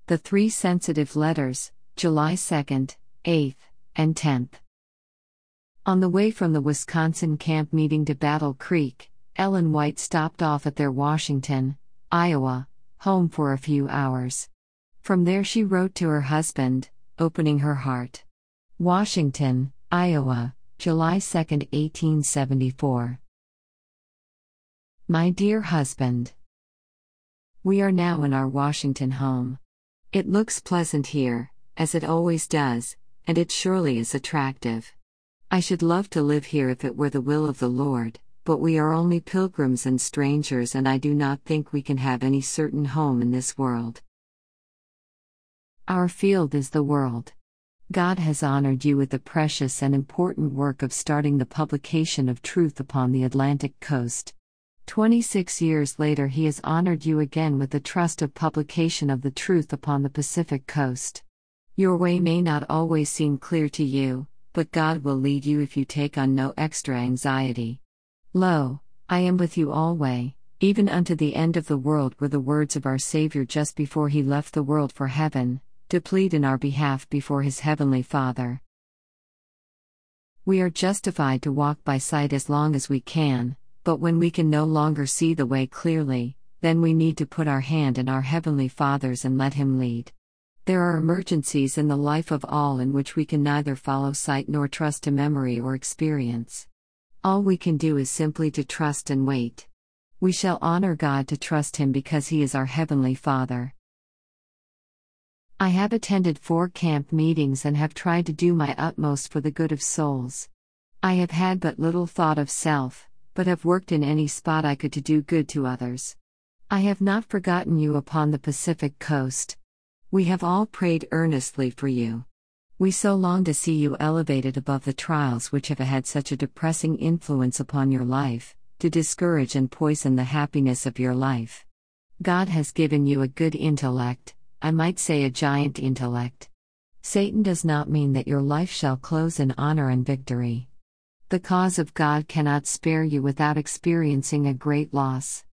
The three sensitive letters, July 2nd, 8th, and 10th. On the way from the Wisconsin camp meeting to Battle Creek, Ellen White stopped off at their Washington, Iowa, home for a few hours. From there she wrote to her husband, opening her heart. Washington, Iowa, July 2, 1874. My dear husband, we are now in our Washington home. It looks pleasant here, as it always does, and it surely is attractive. I should love to live here if it were the will of the Lord, but we are only pilgrims and strangers, and I do not think we can have any certain home in this world. Our field is the world. God has honored you with the precious and important work of starting the publication of truth upon the Atlantic coast. 26 years later, He has honored you again with the trust of publication of the truth upon the Pacific coast. Your way may not always seem clear to you, but God will lead you if you take on no extra anxiety. Lo, I am with you alway, even unto the end of the world, were the words of our Savior just before He left the world for heaven, to plead in our behalf before His heavenly Father. We are justified to walk by sight as long as we can, but when we can no longer see the way clearly, then we need to put our hand in our Heavenly Father's and let Him lead. There are emergencies in the life of all in which we can neither follow sight nor trust to memory or experience. All we can do is simply to trust and wait. We shall honor God to trust Him because He is our Heavenly Father. I have attended 4 camp meetings and have tried to do my utmost for the good of souls. I have had but little thought of self, but have worked in any spot I could to do good to others. I have not forgotten you upon the Pacific coast. We have all prayed earnestly for you. We so long to see you elevated above the trials which have had such a depressing influence upon your life, to discourage and poison the happiness of your life. God has given you a good intellect, I might say a giant intellect. Satan does not mean that your life shall close in honor and victory. The cause of God cannot spare you without experiencing a great loss.